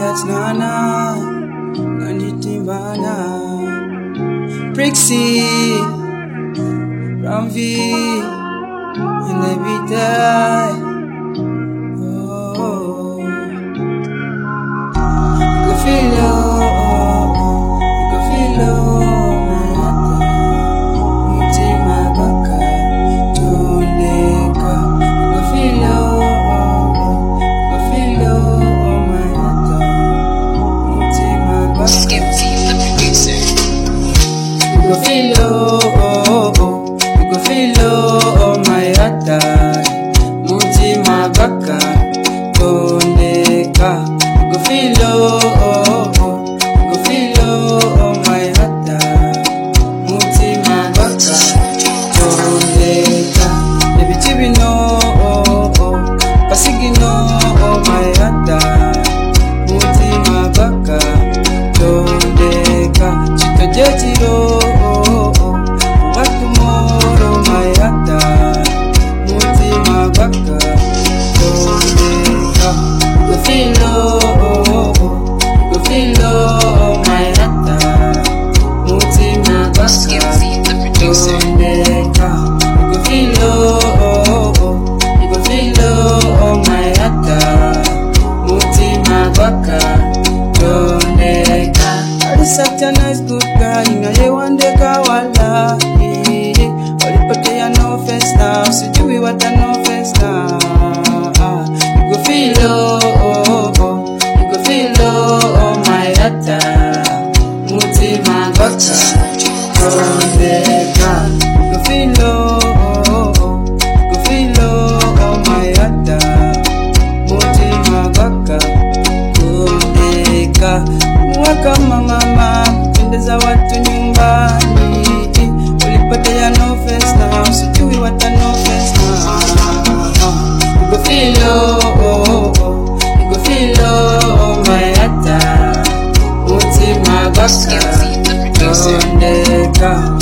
at Nana, Nanditimbana, Prixie, Ramvi, and every day. Oh, you can feel love, you can feel love. You go feel oh my heart, muti mabaka tondeka. You go feel oh my heart, muti mabaka tondeka. Baby chibi no pasigi no my heart, muti mabaka tondeka. Chika jechiro. Such a nice good guy, you one day kawala. Olipate ya no face now, sijui what I no face now. You go feel you go feel my heart, muti mabaka tondeka. You go feel my heart, muti mabaka tondeka. Mwaka mama kupendeza watu nyumbani, ulipate ya no face now, sijui what I no face now. You go feel my heart, muti mabaka tondeka.